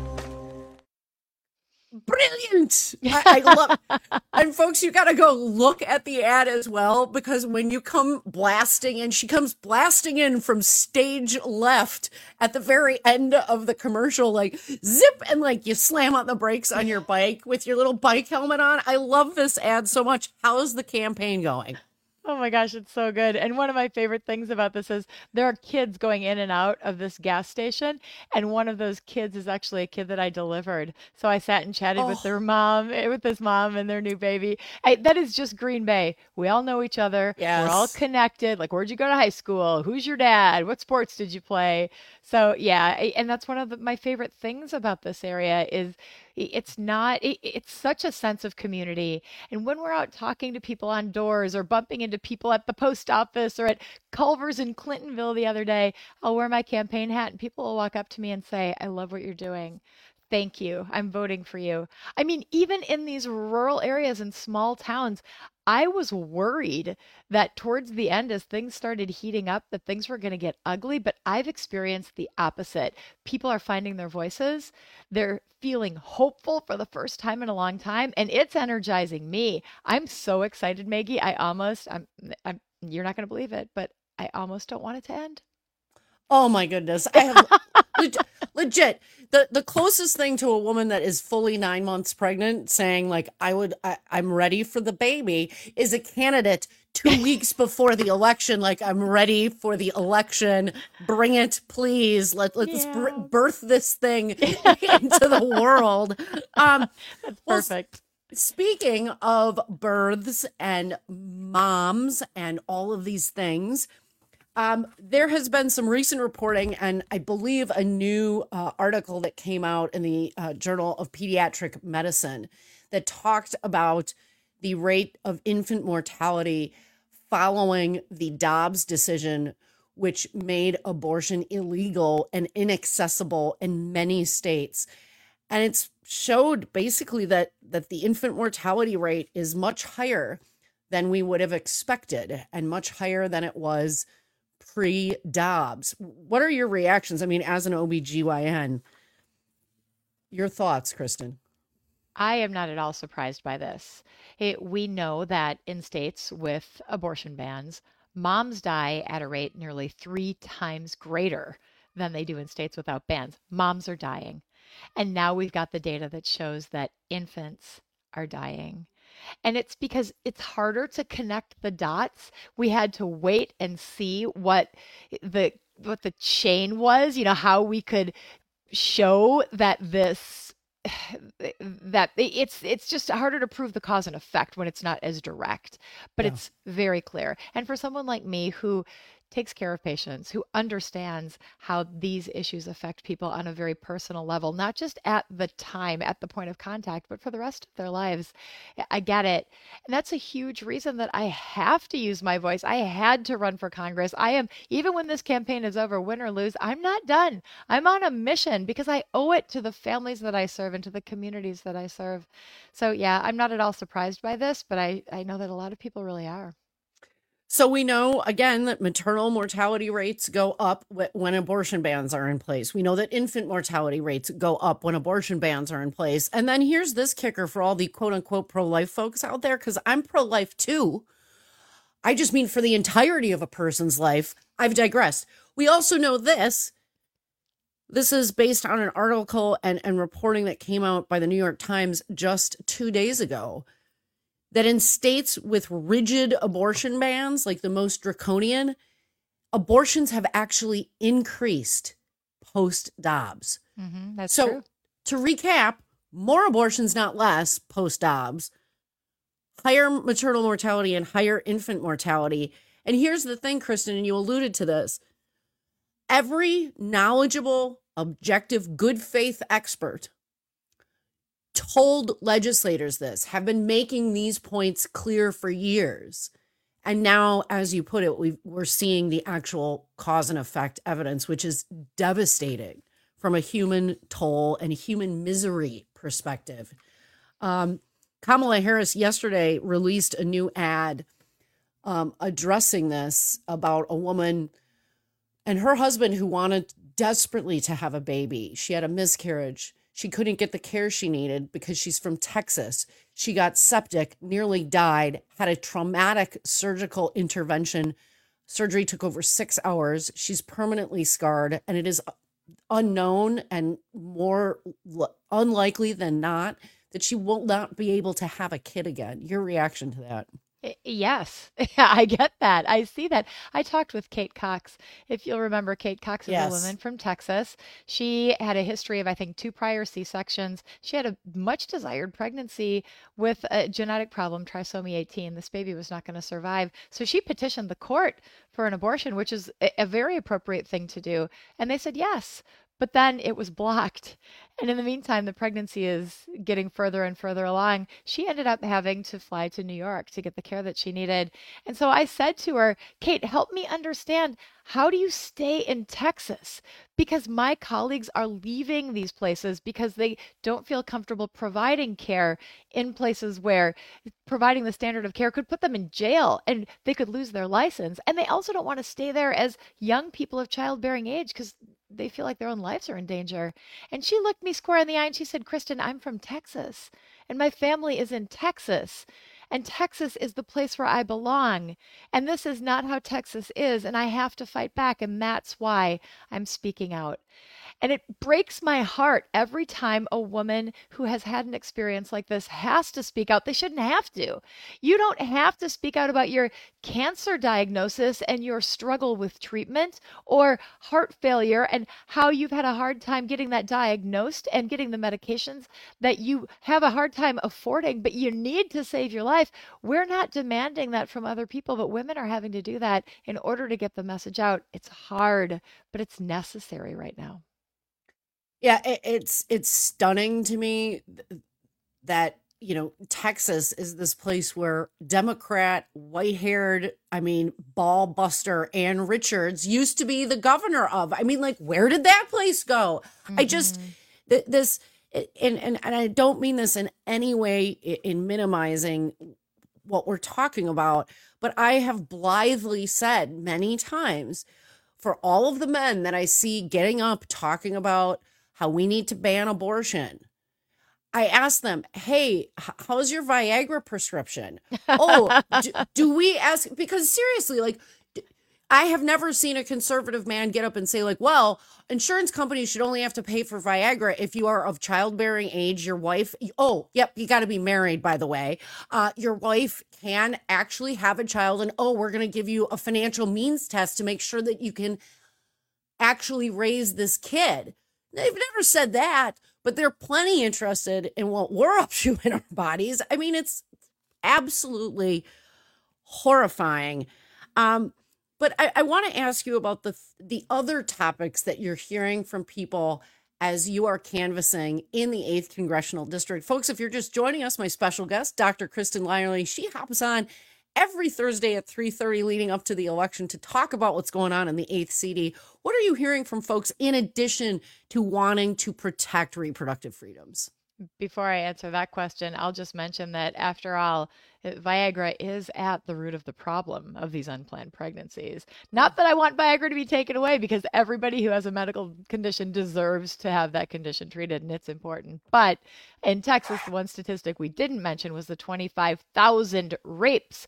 Brilliant. I love and folks, you got to go look at the ad as well, because when you come blasting in, she comes blasting in from stage left at the very end of the commercial, like zip, and like you slam on the brakes on your bike with your little bike helmet on. I love this ad so much. How's the campaign going? Oh my gosh, it's so good. And one of my favorite things about this is there are kids going in and out of this gas station. And one of those kids is actually a kid that I delivered. So I sat and chatted with their mom, with this mom and their new baby. That is just Green Bay. We all know each other. Yes. We're all connected. Like, where'd you go to high school? Who's your dad? What sports did you play? So yeah, and that's one of my favorite things about this area is it's such a sense of community. And when we're out talking to people on doors or bumping into people at the post office or at Culver's in Clintonville the other day, I'll wear my campaign hat and people will walk up to me and say, I love what you're doing. Thank you. I'm voting for you. I mean, even in these rural areas and small towns, I was worried that towards the end, as things started heating up, that things were going to get ugly, but I've experienced the opposite. People are finding their voices. They're feeling hopeful for the first time in a long time, and it's energizing me. I'm so excited, Maggie. You're not going to believe it, but I almost don't want it to end. Oh my goodness. I have legit the closest thing to a woman that is fully 9 months pregnant saying like, I'm ready for the baby is a candidate 2 weeks before the election. Like, I'm ready for the election. Bring it, please. Let's birth this thing into the world. That's perfect. Speaking of births and moms and all of these things, there has been some recent reporting, and I believe a new article that came out in the Journal of Pediatric Medicine that talked about the rate of infant mortality following the Dobbs decision, which made abortion illegal and inaccessible in many states. And it's showed basically that the infant mortality rate is much higher than we would have expected and much higher than it was pre-Dobbs. What are your reactions? I mean, as an OBGYN, your thoughts, Kristen? I am not at all surprised by this. We know that in states with abortion bans, moms die at a rate nearly 3 times greater than they do in states without bans. Moms are dying. And now we've got the data that shows that infants are dying. And it's because it's harder to connect the dots. We had to wait and see what the chain was, how we could show that it's just harder to prove the cause and effect when it's not as direct, but it's very clear. And for someone like me who takes care of patients, who understands how these issues affect people on a very personal level, not just at the time, at the point of contact, but for the rest of their lives, I get it. And that's a huge reason that I have to use my voice. I had to run for Congress. Even when this campaign is over, win or lose, I'm not done. I'm on a mission because I owe it to the families that I serve and to the communities that I serve. So yeah, I'm not at all surprised by this, but I know that a lot of people really are. So we know, again, that maternal mortality rates go up when abortion bans are in place. We know that infant mortality rates go up when abortion bans are in place. And then here's this kicker for all the quote unquote pro-life folks out there, because I'm pro-life too. I just mean for the entirety of a person's life. I've digressed. We also know this. This is based on an article and reporting that came out by the New York Times just 2 days ago, that in states with rigid abortion bans, like the most draconian, abortions have actually increased post-Dobbs. That's so true. To recap, more abortions, not less, post-Dobbs, higher maternal mortality and higher infant mortality. And here's the thing, Kristen, and you alluded to this. Every knowledgeable, objective, good faith expert told legislators this, have been making these points clear for years. And now, as you put it, we're seeing the actual cause and effect evidence, which is devastating from a human toll and human misery perspective. Kamala Harris yesterday released a new ad addressing this, about a woman and her husband who wanted desperately to have a baby. She had a miscarriage. She couldn't get the care she needed because she's from Texas. She got septic, nearly died, had a traumatic surgical intervention. Surgery took over 6 hours. She's permanently scarred, and it is unknown and more unlikely than not that she will not be able to have a kid again. Your reaction to that? Yes, I get that. I see that. I talked with Kate Cox. If you'll remember, Kate Cox is a woman from Texas. She had a history of, I think, 2 prior C-sections. She had a much desired pregnancy with a genetic problem, trisomy 18. This baby was not going to survive. So she petitioned the court for an abortion, which is a very appropriate thing to do. And they said yes. But then it was blocked. And in the meantime, the pregnancy is getting further and further along. She ended up having to fly to New York to get the care that she needed. And so I said to her, Kate, help me understand, how do you stay in Texas? Because my colleagues are leaving these places because they don't feel comfortable providing care in places where providing the standard of care could put them in jail and they could lose their license. And they also don't want to stay there as young people of childbearing age because they feel like their own lives are in danger. And she looked me square in the eye and she said, Kristen, I'm from Texas and my family is in Texas. And Texas is the place where I belong. And this is not how Texas is. And I have to fight back. And that's why I'm speaking out. And it breaks my heart every time a woman who has had an experience like this has to speak out. They shouldn't have to. You don't have to speak out about your cancer diagnosis and your struggle with treatment or heart failure and how you've had a hard time getting that diagnosed and getting the medications that you have a hard time affording, but you need to save your life. We're not demanding that from other people, but women are having to do that in order to get the message out. It's hard, but it's necessary right now. Yeah, it's stunning to me that, Texas is this place where Democrat, white-haired, ball buster Ann Richards used to be the governor of. Where did that place go? Mm-hmm. I just, and I don't mean this in any way in minimizing what we're talking about, But I have blithely said many times, for all of the men that I see getting up talking about how we need to ban abortion, I ask them, hey, how's your Viagra prescription? Oh, do we ask? Because seriously, like, I have never seen a conservative man get up and say, like, well, insurance companies should only have to pay for Viagra if you are of childbearing age. Your wife, oh, yep, you got to be married, by the way. Your wife can actually have a child, and oh, we're going to give you a financial means test to make sure that you can actually raise this kid. They've never said that, but they're plenty interested in what we're up to in our bodies. I mean, it's absolutely horrifying. But I want to ask you about the other topics that you're hearing from people as you are canvassing in the 8th Congressional District. Folks, if you're just joining us, my special guest, Dr. Kristen Lyerly, she hops on every Thursday at 3:30 leading up to the election to talk about what's going on in the 8th CD. What are you hearing from folks in addition to wanting to protect reproductive freedoms? Before I answer that question, I'll just mention that after all, Viagra is at the root of the problem of these unplanned pregnancies. Not that I want Viagra to be taken away, because everybody who has a medical condition deserves to have that condition treated, and it's important. But in Texas, the one statistic we didn't mention was the 25,000 rapes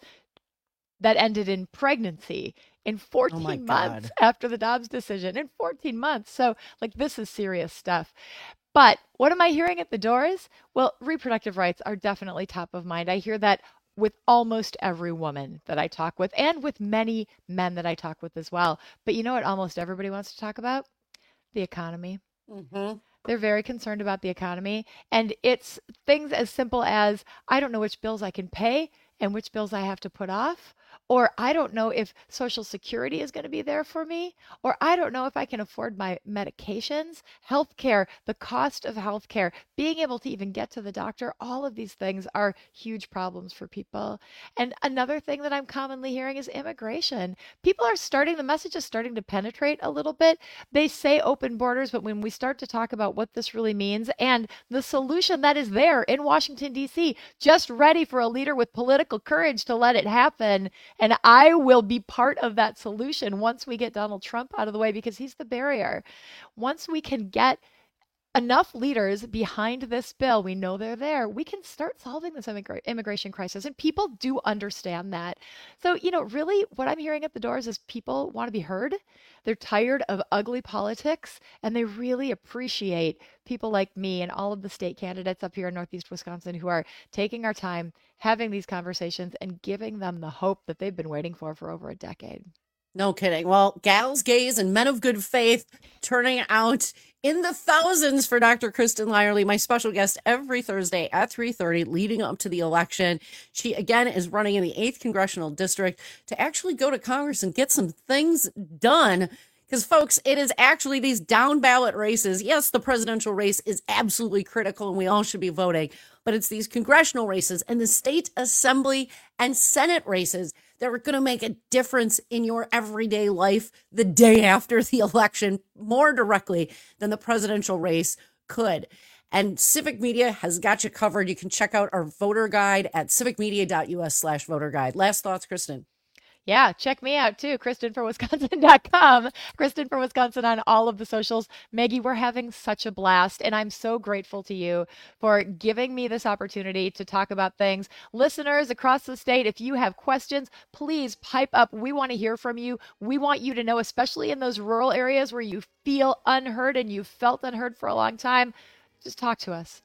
that ended in pregnancy in 14 months after the Dobbs decision. In 14 months. So, like, this is serious stuff. But what am I hearing at the doors? Well, reproductive rights are definitely top of mind. I hear that with almost every woman that I talk with, and with many men that I talk with as well. But you know what almost everybody wants to talk about? The economy. Mm-hmm. They're very concerned about the economy. And it's things as simple as, I don't know which bills I can pay and which bills I have to put off. Or I don't know if Social Security is going to be there for me. Or I don't know if I can afford my medications, healthcare, the cost of healthcare, being able to even get to the doctor. All of these things are huge problems for people. And another thing that I'm commonly hearing is immigration. People are the message is starting to penetrate a little bit. They say open borders, but when we start to talk about what this really means and the solution that is there in Washington, D.C., just ready for a leader with political courage to let it happen. And I will be part of that solution once we get Donald Trump out of the way, because he's the barrier. Once we can get enough leaders behind this bill, we know they're there, we can start solving this immigration crisis. And people do understand that. So, really what I'm hearing at the doors is people want to be heard. They're tired of ugly politics, and they really appreciate people like me and all of the state candidates up here in Northeast Wisconsin who are taking our time, having these conversations, and giving them the hope that they've been waiting for over a decade. No kidding. Well, gals, gays, and men of good faith turning out in the thousands for Dr. Kristen Lyerly, my special guest every Thursday at 3:30 leading up to the election. She, again, is running in the 8th Congressional District to actually go to Congress and get some things done. Because, folks, it is actually these down ballot races. Yes, the presidential race is absolutely critical and we all should be voting. But it's these congressional races and the state assembly and Senate races that are going to make a difference in your everyday life the day after the election more directly than the presidential race could. And Civic Media has got you covered. You can check out our voter guide at civicmedia.us/voter guide. Last thoughts, Kristen? Yeah, check me out too, KristenForWisconsin.com. Kristen for Wisconsin on all of the socials. Maggie, we're having such a blast, and I'm so grateful to you for giving me this opportunity to talk about things. Listeners across the state, if you have questions, please pipe up. We want to hear from you. We want you to know, especially in those rural areas where you feel unheard and you felt unheard for a long time, just talk to us.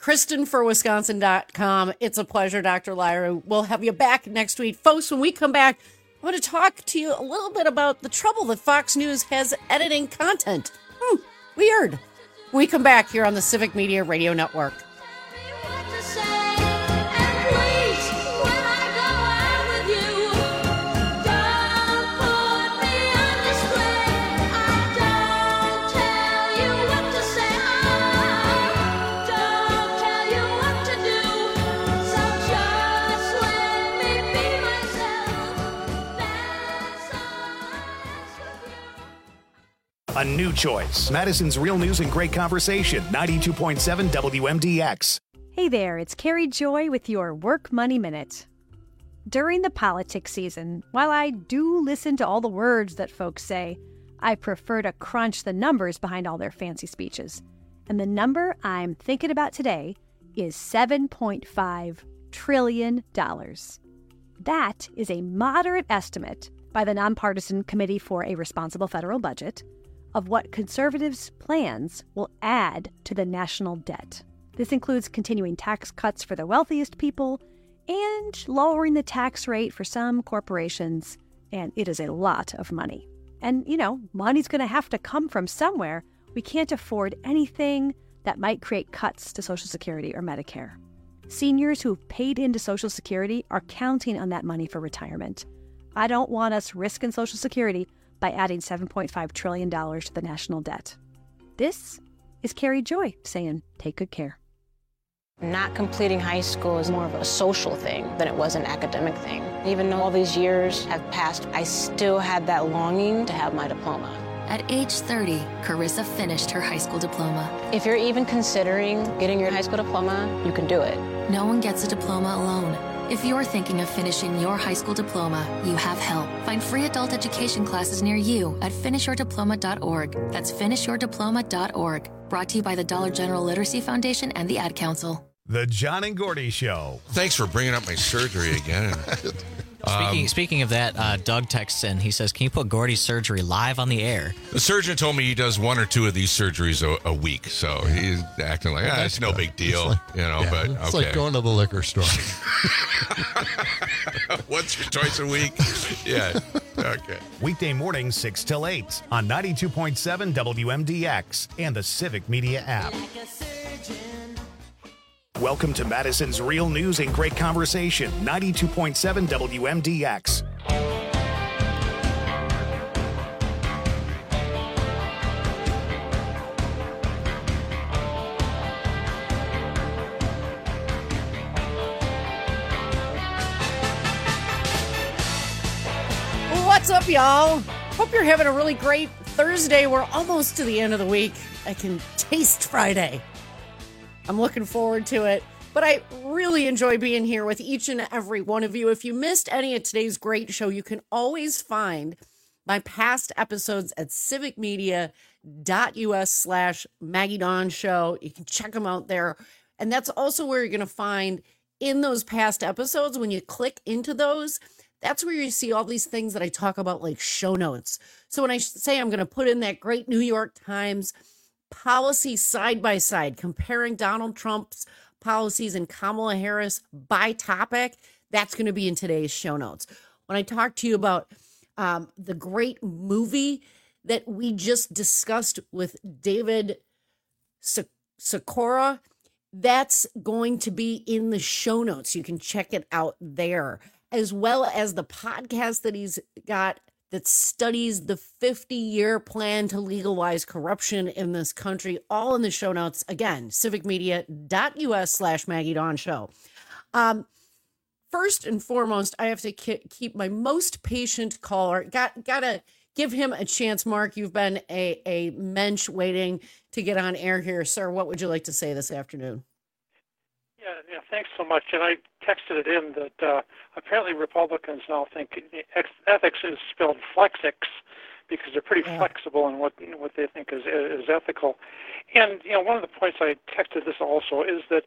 KristenForWisconsin.com. It's a pleasure, Dr. Lyra. We'll have you back next week. Folks, when we come back, I want to talk to you a little bit about the trouble that Fox News has editing content. Weird. When we come back here on the Civic Media Radio Network. A new choice. Madison's Real News and Great Conversation, 92.7 WMDX. Hey there, it's Carrie Joy with your Work Money Minute. During the politics season, while I do listen to all the words that folks say, I prefer to crunch the numbers behind all their fancy speeches. And the number I'm thinking about today is $7.5 trillion. That is a moderate estimate by the Nonpartisan Committee for a Responsible Federal Budget of what conservatives' plans will add to the national debt. This includes continuing tax cuts for the wealthiest people and lowering the tax rate for some corporations, and it is a lot of money. And, money's going to have to come from somewhere. We can't afford anything that might create cuts to Social Security or Medicare. Seniors who've paid into Social Security are counting on that money for retirement. I don't want us risking Social Security by adding $7.5 trillion to the national debt. This is Carrie Joy saying, take good care. Not completing high school is more of a social thing than it was an academic thing. Even though all these years have passed, I still had that longing to have my diploma. At age 30, Carissa finished her high school diploma. If you're even considering getting your high school diploma, you can do it. No one gets a diploma alone. If you're thinking of finishing your high school diploma, you have help. Find free adult education classes near you at finishyourdiploma.org. That's finishyourdiploma.org. Brought to you by the Dollar General Literacy Foundation and the Ad Council. The John and Gordy Show. Thanks for bringing up my surgery again. Speaking of that, Doug texts in. He says, can you put Gordy's surgery live on the air? The surgeon told me he does 1 or 2 of these surgeries a week, so he's acting like, it's no big deal, but okay. It's like going to the liquor store. Once or twice a week. Yeah, okay. Weekday mornings 6 till 8 on 92.7 WMDX and the Civic Media app. Welcome to Madison's Real News and Great Conversation, 92.7 WMDX. What's up, y'all? Hope you're having a really great Thursday. We're almost to the end of the week. I can taste Friday. I'm looking forward to it, but I really enjoy being here with each and every one of you. If you missed any of today's great show, you can always find my past episodes at civicmedia.us/Maggie Dawn Show. You can check them out there. And that's also where you're going to find in those past episodes, when you click into those, that's where you see all these things that I talk about, like show notes. So when I say I'm going to put in that great New York Times policy side by side, comparing Donald Trump's policies and Kamala Harris by topic, that's going to be in today's show notes. When I talk to you about the great movie that we just discussed with David Sikora, that's going to be in the show notes. You can check it out there, as well as the podcast that he's got that studies the 50-year plan to legalize corruption in this country, all in the show notes. Again, civicmedia.us/Maggie Dawn Show. First and foremost, I have to keep my most patient caller. Gotta give him a chance. Mark, you've been a mensch waiting to get on air here. Sir, what would you like to say this afternoon? Yeah, thanks so much. And I texted it in that apparently Republicans now think ethics is spelled flexics because they're pretty flexible in what they think is ethical. And one of the points I texted this also is that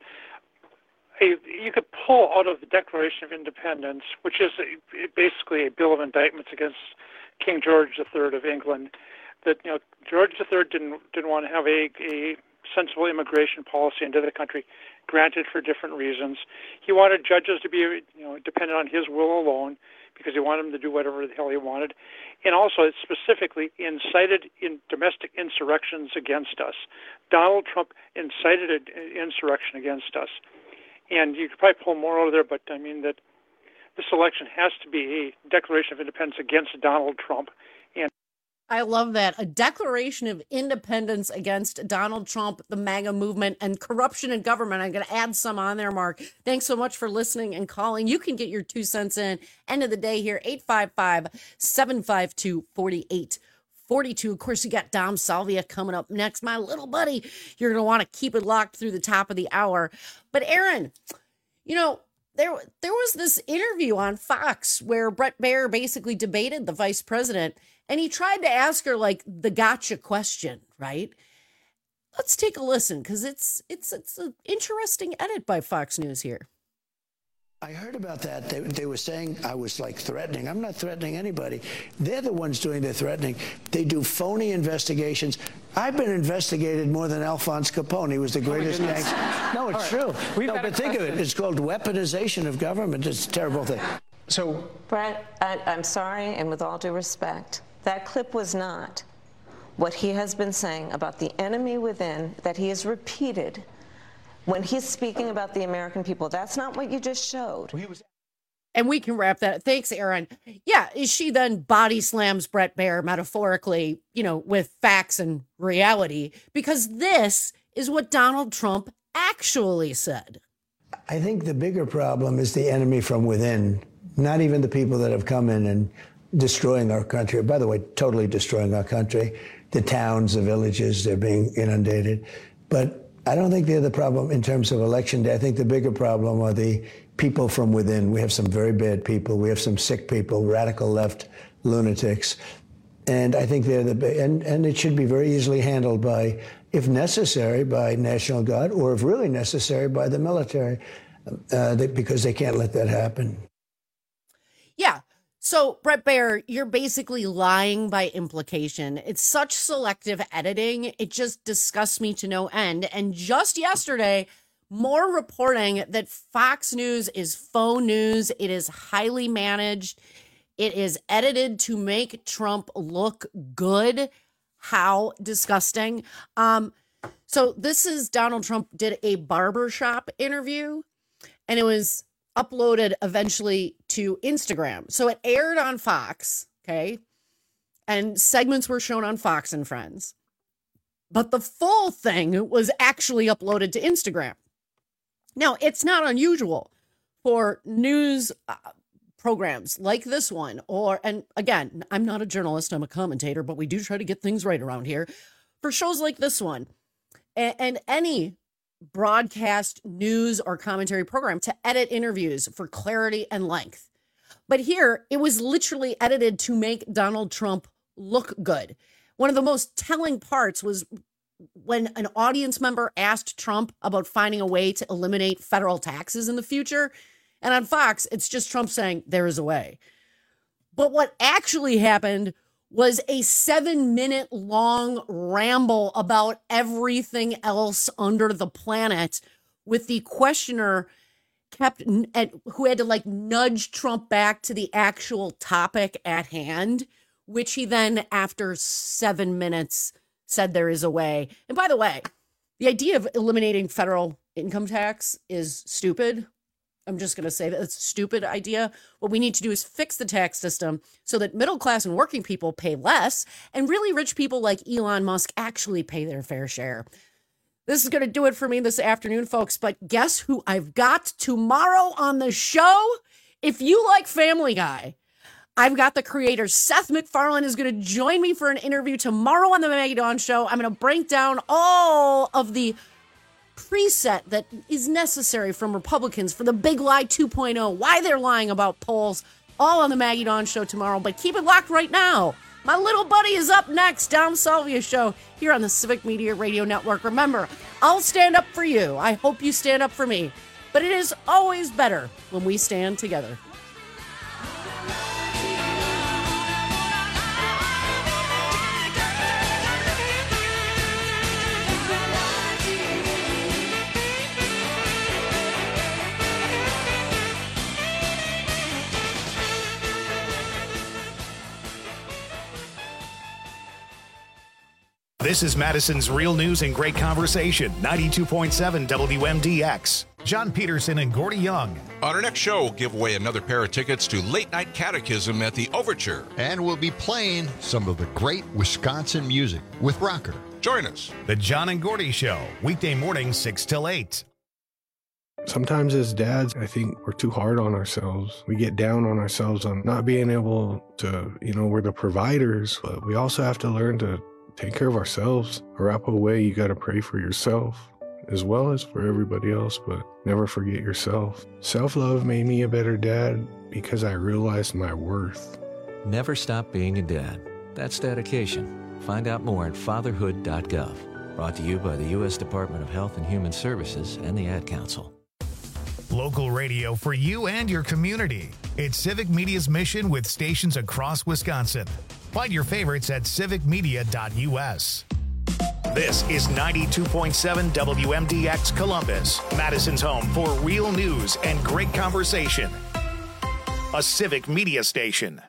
you could pull out of the Declaration of Independence, which is basically a bill of indictments against King George III of England, that George III didn't want to have a sensible immigration policy into the country, granted for different reasons. He wanted judges to be dependent on his will alone because he wanted them to do whatever the hell he wanted. And also it specifically incited in domestic insurrections against us. Donald Trump incited an insurrection against us. And you could probably pull more out of there, but I mean that this election has to be a Declaration of Independence against Donald Trump. And I love that. A Declaration of Independence against Donald Trump, the MAGA movement, and corruption in government. I'm going to add some on there, Mark. Thanks so much for listening and calling. You can get your 2 cents in. End of the day here, 855-752-4842. Of course, you got Dom Salvia coming up next. My little buddy, you're going to want to keep it locked through the top of the hour. But Aaron, there was this interview on Fox where Bret Baier basically debated the vice president, and he tried to ask her like the gotcha question, right? Let's take a listen, because it's an interesting edit by Fox News here. I heard about that. They were saying I was like threatening. I'm not threatening anybody. They're the ones doing the threatening. They do phony investigations. I've been investigated more than Alphonse Capone. He was the greatest gangster. No, it's true. No, but think of it. It's called weaponization of government. It's a terrible thing. So, Brett, I'm sorry, and with all due respect, that clip was not what he has been saying about the enemy within that he has repeated when he's speaking about the American people. That's not what you just showed. And we can wrap that. Thanks, Aaron. Yeah, she then body slams Bret Baier metaphorically, with facts and reality, because this is what Donald Trump actually said. I think the bigger problem is the enemy from within, not even the people that have come in and destroying our country. By the way, totally destroying our country. The towns, the villages, they're being inundated. But I don't think they're the problem in terms of election day. I think the bigger problem are the people from within. We have some very bad people. We have some sick people, radical left lunatics. And I think they're and it should be very easily handled by, if necessary, by National Guard, or if really necessary, by the military, because they can't let that happen. Yeah. So, Bret Baier, you're basically lying by implication. It's such selective editing. It just disgusts me to no end. And just yesterday, more reporting that Fox News is faux news. It is highly managed. It is edited to make Trump look good. How disgusting. So this is Donald Trump did a barbershop interview, and it was uploaded eventually to Instagram. So it aired on Fox, okay? And segments were shown on Fox and Friends. But the full thing was actually uploaded to Instagram. Now, it's not unusual for news programs like this one, and again, I'm not a journalist, I'm a commentator, but we do try to get things right around here. For shows like this one, and any broadcast news or commentary program, to edit interviews for clarity and length. But here, it was literally edited to make Donald Trump look good. One of the most telling parts was when an audience member asked Trump about finding a way to eliminate federal taxes in the future. And on Fox, it's just Trump saying, there is a way. But what actually happened was a 7-minute long ramble about everything else under the planet, with the questioner who had to nudge Trump back to the actual topic at hand, which he then, after 7 minutes, said there is a way. And by the way, the idea of eliminating federal income tax is stupid. I'm just going to say that it's a stupid idea. What we need to do is fix the tax system so that middle class and working people pay less, and really rich people like Elon Musk actually pay their fair share. This is going to do it for me this afternoon, folks. But guess who I've got tomorrow on the show? If you like Family Guy, I've got the creator, Seth MacFarlane, is going to join me for an interview tomorrow on the Maggie Dawn Show. I'm going to break down all of the preset that is necessary from Republicans for the Big Lie 2.0, why they're lying about polls, all on the Maggie Dawn Show tomorrow. But keep it locked right now. My little buddy is up next, Dom Salvia Show, here on the Civic Media Radio Network. Remember, I'll stand up for you. I hope you stand up for me. But it is always better when we stand together. This is Madison's Real News and Great Conversation, 92.7 WMDX. John Peterson and Gordy Young. On our next show, we'll give away another pair of tickets to Late Night Catechism at the Overture. And we'll be playing some of the great Wisconsin music with Rocker. Join us. The John and Gordy Show, weekday mornings 6 till 8. Sometimes as dads, I think we're too hard on ourselves. We get down on ourselves on not being able to, we're the providers, but we also have to learn to take care of ourselves. Arapahoe way, you got to pray for yourself. as well as for everybody else, but never forget yourself. Self-love made me a better dad because I realized my worth. Never stop being a dad. That's dedication. Find out more at fatherhood.gov. Brought to you by the U.S. Department of Health and Human Services and the Ad Council. Local radio for you and your community. It's Civic Media's mission with stations across Wisconsin. Find your favorites at civicmedia.us. This is 92.7 WMDX Columbus, Madison's home for real news and great conversation. A Civic Media station.